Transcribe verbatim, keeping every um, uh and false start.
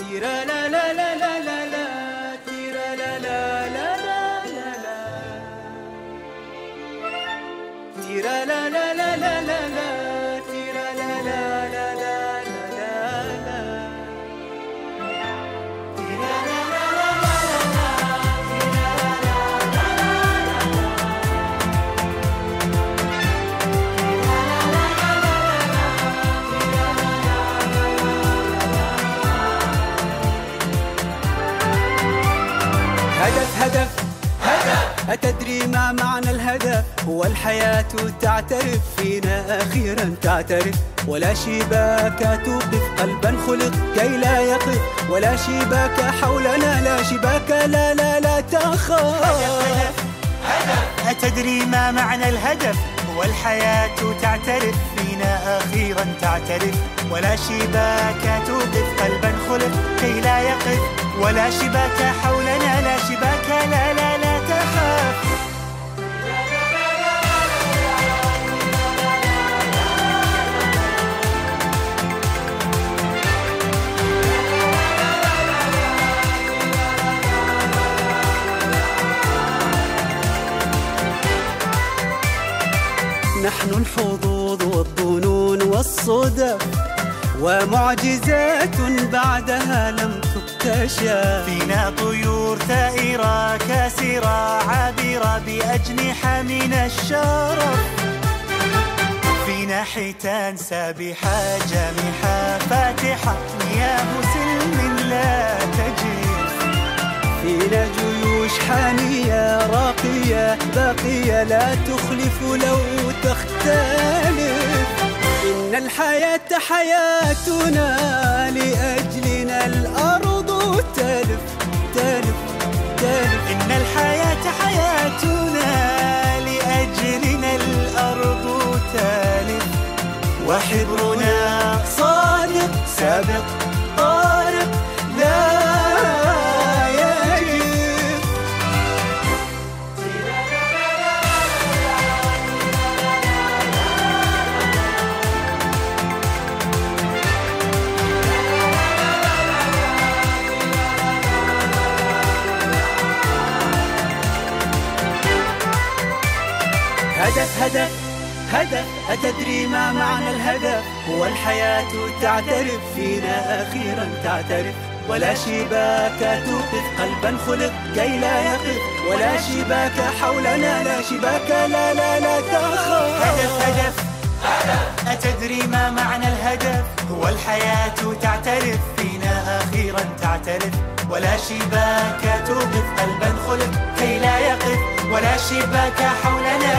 تيرا لا لا لا لا لا لا تيرا لا لا لا لا لا لا تيرا لا لا لا لا لا لا تيرا لا لا لا لا هدف هدف هدف أتدري ما معنى الهدف؟ هو الحياة تعترف فينا أخيرا تعترف، ولا شباك توقف قلبا خلق كي لا يقف، ولا شباك حولنا لا شباك لا لا لا تخاف. هدف هدف أتدري ما معنى الهدف؟ هو الحياة تعترف فينا أخيرا تعترف، ولا شباك توقف قلبا خلق كي لا يقف، ولا شباك حولنا لا شباك لا لا لا تخاف. نحن الحظوظ والظنون والصدف، ومعجزات بعدها لم تكتشف. فينا طيور ثائرة كاسرة عابرة بأجنحة من الشرف، فينا حيتان سابحة جامحة فاتحة مياه سلم لا تجف. فينا جيوش حانية راقية باقية لا تخلف لو تختلف. إن الحياة حياتنا لأجلنا الأرض تلف تلف تلف. إن الحياة حياتنا لأجلنا الأرض تلف، وحبرنا صادق سابق طارق لا هدف هدف هدف أتدري ما معنى الهدف؟ هو الحياة تعترف فينا أخيرا تعترف، ولا شباك توقف قلبا خلق كي لا يقف، ولا شباك حولنا لا شباك لا لا لا تخاف. هدف هدف هدف أتدري ما معنى الهدف؟ هو الحياة تعترف فينا أخيرا تعترف، ولا شباك توقف قلبا خلق كي لا يقف، ولا شباك حولنا